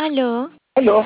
Aló, Aló,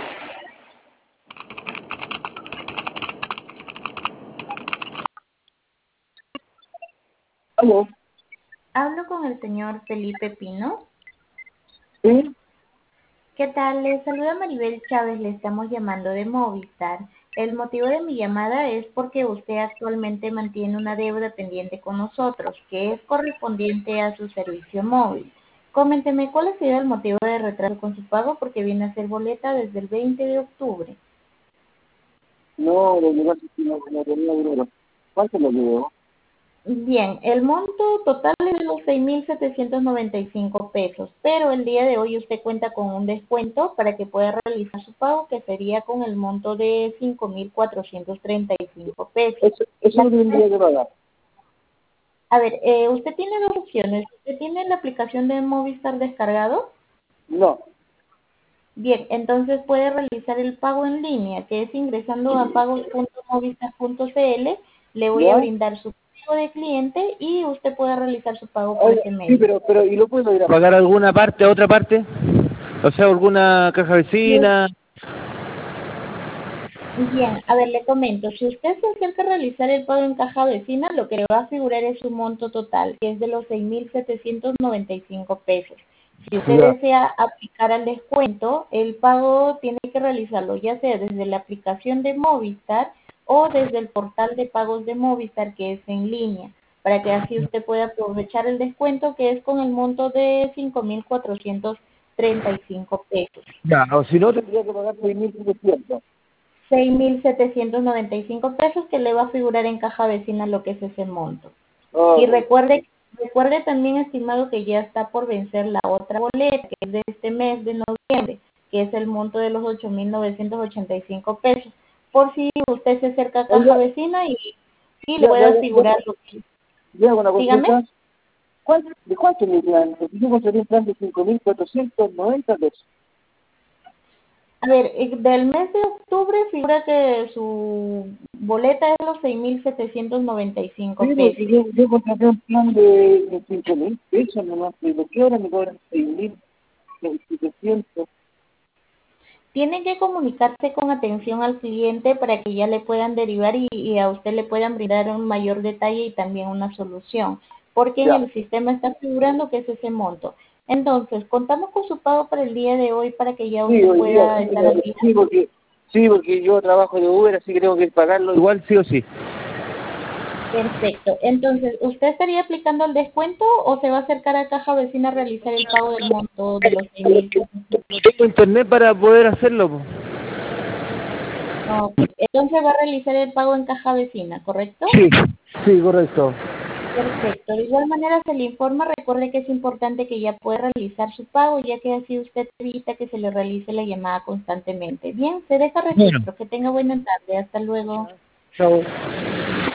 aló, Hablo con el señor Felipe Pino. sí, ¿Qué tal? Le saluda Maribel Chávez, le estamos llamando de Movistar. El motivo de mi llamada es porque usted actualmente mantiene una deuda pendiente con nosotros, que es correspondiente a su servicio móvil. Coménteme cuál ha sido el motivo de retraso con su pago, porque viene a ser boleta desde el 20 de octubre. no, lo que pasa es que no tenía dinero. ¿Cuánto lo llevo? Bien, el monto total es de los 6.795 pesos, pero el día de hoy usted cuenta con un descuento para que pueda realizar su pago, que sería con el monto de 5.435 pesos. Eso lo tendría que pagar. A ver, usted tiene dos opciones. ¿Usted tiene la aplicación de Movistar descargado? No, Bien, entonces puede realizar el pago en línea, que es ingresando a pagos.movistar.cl. Le voy a ¿ya? brindar su código de cliente y usted puede realizar su pago por Oye, ese sí, medio. ¿y lo puedo ir a pagar a alguna parte, a otra parte? O sea, alguna caja Bien, vecina. bien, a ver, le comento, si usted se acerca a realizar el pago en caja vecina, lo que le va a figurar es su monto total, que es de los 6.795 pesos. Si usted Ya. desea aplicar al descuento, el pago tiene que realizarlo ya sea desde la aplicación de Movistar o desde el portal de pagos de Movistar, que es en línea, para que así usted pueda aprovechar el descuento, que es con el monto de 5.435 pesos. Ya, o si no, tendría que pagar 6.700. 6.795 pesos, que le va a figurar en caja vecina lo que es ese monto. Y Ok. recuerde también, estimado, que ya está por vencer la otra boleta, que es de este mes de noviembre, que es el monto de los 8.985 pesos, por si usted se acerca a caja Oiga, vecina y le ya, ya, pueda ya, figurar lo que... ya, una Dígame. consulta. ¿De cuánto es mi plan? Porque yo conseguí un plan de 5.490 pesos. A ver, del mes de octubre figura que su boleta es los 6.795 Sí, porque pesos. yo contraté un plan de 5.000 pesos nomás, y ¿por qué ahora me cobran 6.700? Tiene que comunicarse con atención al cliente para que ya le puedan derivar y a usted le puedan brindar un mayor detalle y también una solución, porque en Ya. el sistema está figurando que es ese monto. Entonces, contamos con su pago para el día de hoy para que ya Sí, usted hoy día pueda estar al día. sí, porque yo trabajo de Uber, así que tengo que pagarlo igual sí o sí. Perfecto. Entonces, ¿usted estaría aplicando el descuento o se va a acercar a Caja Vecina a realizar el pago del monto de los 6.000? No tengo internet para poder hacerlo, po. Ok. Entonces va a realizar el pago en Caja Vecina, ¿correcto? Sí, sí, correcto. Perfecto. De igual manera se le informa, recuerde que es importante que ya pueda realizar su pago, ya que así usted evita que se le realice la llamada constantemente. Bien, se deja Bueno, registro. Que tenga buena tarde. Hasta luego. chao.